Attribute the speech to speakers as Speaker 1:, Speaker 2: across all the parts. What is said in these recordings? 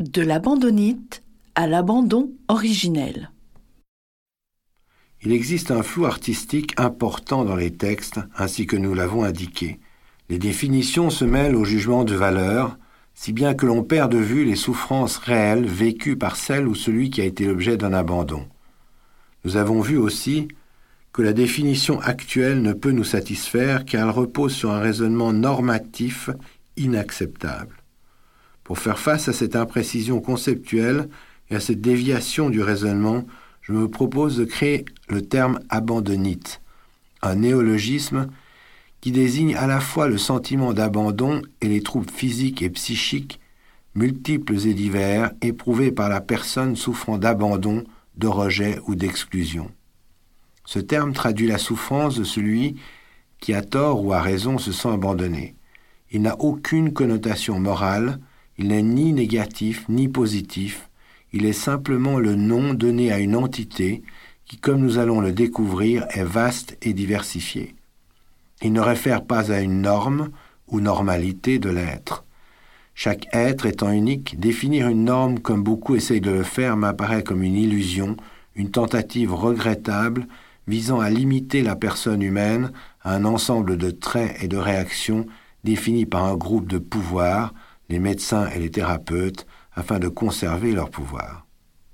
Speaker 1: De l'abandonnite à l'abandon originel.
Speaker 2: Il existe un flou artistique important dans les textes, ainsi que nous l'avons indiqué. Les définitions se mêlent au jugement de valeur, si bien que l'on perd de vue les souffrances réelles vécues par celle ou celui qui a été l'objet d'un abandon. Nous avons vu aussi que la définition actuelle ne peut nous satisfaire car elle repose sur un raisonnement normatif inacceptable. Pour faire face à cette imprécision conceptuelle et à cette déviation du raisonnement, je me propose de créer le terme abandonnite, un néologisme qui désigne à la fois le sentiment d'abandon et les troubles physiques et psychiques, multiples et divers, éprouvés par la personne souffrant d'abandon, de rejet ou d'exclusion. Ce terme traduit la souffrance de celui qui, à tort ou à raison, se sent abandonné. Il n'a aucune connotation morale, il n'est ni négatif ni positif, il est simplement le nom donné à une entité qui, comme nous allons le découvrir, est vaste et diversifiée. Il ne réfère pas à une norme ou normalité de l'être. Chaque être étant unique, définir une norme comme beaucoup essayent de le faire m'apparaît comme une illusion, une tentative regrettable visant à limiter la personne humaine à un ensemble de traits et de réactions définis par un groupe de pouvoirs, les médecins et les thérapeutes, afin de conserver leur pouvoir.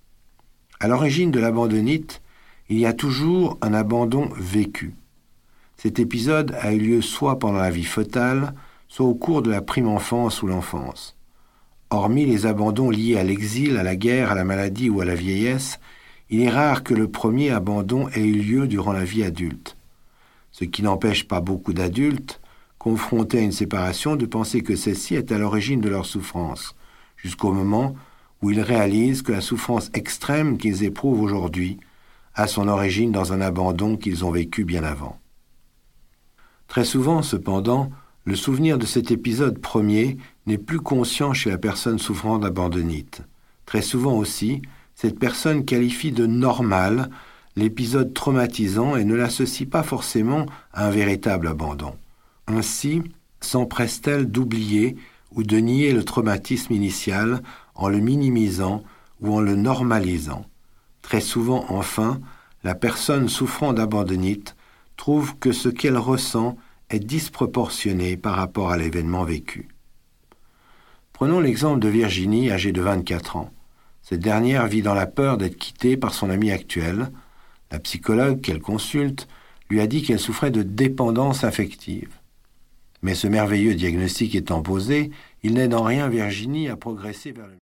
Speaker 2: À l'origine de l'abandonnite, il y a toujours un abandon vécu. Cet épisode a eu lieu soit pendant la vie fœtale, soit au cours de la prime enfance ou l'enfance. Hormis les abandons liés à l'exil, à la guerre, à la maladie ou à la vieillesse, il est rare que le premier abandon ait eu lieu durant la vie adulte. Ce qui n'empêche pas beaucoup d'adultes, confrontés à une séparation, de penser que celle-ci est à l'origine de leur souffrance, jusqu'au moment où ils réalisent que la souffrance extrême qu'ils éprouvent aujourd'hui a son origine dans un abandon qu'ils ont vécu bien avant. Très souvent, cependant, le souvenir de cet épisode premier n'est plus conscient chez la personne souffrant d'abandonnite. Très souvent aussi, cette personne qualifie de normal l'épisode traumatisant et ne l'associe pas forcément à un véritable abandon. Ainsi, s'empresse-t-elle d'oublier ou de nier le traumatisme initial en le minimisant ou en le normalisant. Très souvent, enfin, la personne souffrant d'abandonnite trouve que ce qu'elle ressent est disproportionné par rapport à l'événement vécu. Prenons l'exemple de Virginie, âgée de 24 ans. Cette dernière vit dans la peur d'être quittée par son amie actuelle. La psychologue qu'elle consulte lui a dit qu'elle souffrait de dépendance affective. Mais ce merveilleux diagnostic étant posé, il n'aide en rien Virginie à progresser vers le